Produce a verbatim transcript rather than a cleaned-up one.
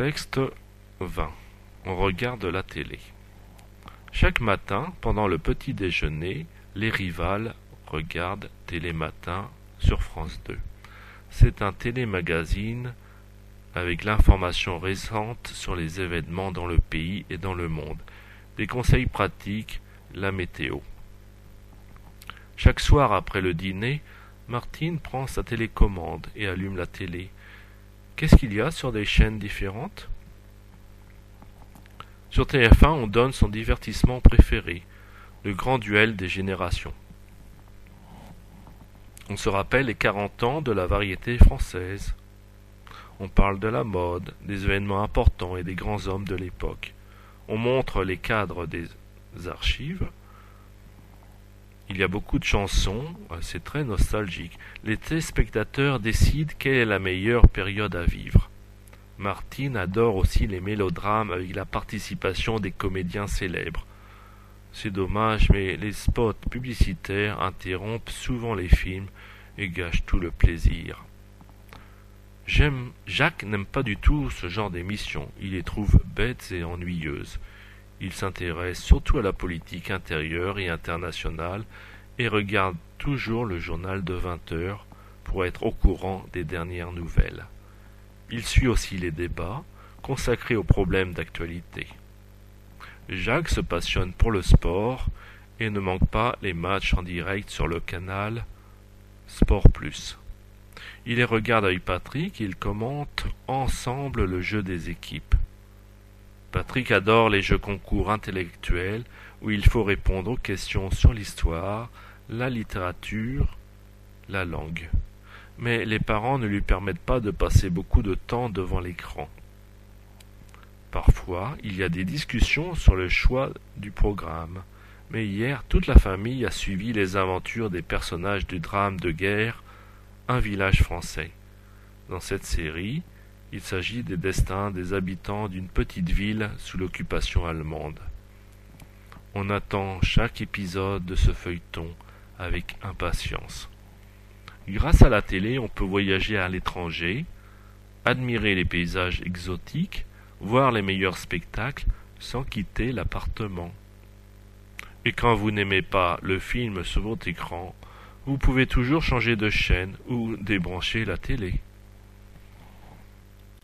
Texte vingt. On regarde la télé. Chaque matin, pendant le petit déjeuner, les rivales regardent Télématin sur France deux. C'est un télémagazine avec l'information récente sur les événements dans le pays et dans le monde, des conseils pratiques, la météo. Chaque soir après le dîner, Martine prend sa télécommande et allume la télé. Qu'est-ce qu'il y a sur des chaînes différentes ? Sur T F un, on donne son divertissement préféré, le grand duel des générations. On se rappelle les quarante ans de la variété française. On parle de la mode, des événements importants et des grands hommes de l'époque. On montre les cadres des archives. Il y a beaucoup de chansons, c'est très nostalgique. Les téléspectateurs décident quelle est la meilleure période à vivre. Martine adore aussi les mélodrames avec la participation des comédiens célèbres. C'est dommage, mais les spots publicitaires interrompent souvent les films et gâchent tout le plaisir. J'aime, Jacques n'aime pas du tout ce genre d'émissions. Il les trouve bêtes et ennuyeuses. Il s'intéresse surtout à la politique intérieure et internationale et regarde toujours le journal de vingt heures pour être au courant des dernières nouvelles. Il suit aussi les débats consacrés aux problèmes d'actualité. Jacques se passionne pour le sport et ne manque pas les matchs en direct sur le canal Sport Plus. Il les regarde avec Patrick et ils commentent ensemble le jeu des équipes. Patrick adore les jeux concours intellectuels où il faut répondre aux questions sur l'histoire, la littérature, la langue. Mais les parents ne lui permettent pas de passer beaucoup de temps devant l'écran. Parfois, il y a des discussions sur le choix du programme. Mais hier, toute la famille a suivi les aventures des personnages du drame de guerre Un village français. Dans cette série, il s'agit des destins des habitants d'une petite ville sous l'occupation allemande. On attend chaque épisode de ce feuilleton avec impatience. Grâce à la télé, on peut voyager à l'étranger, admirer les paysages exotiques, voir les meilleurs spectacles sans quitter l'appartement. Et quand vous n'aimez pas le film sur votre écran, vous pouvez toujours changer de chaîne ou débrancher la télé.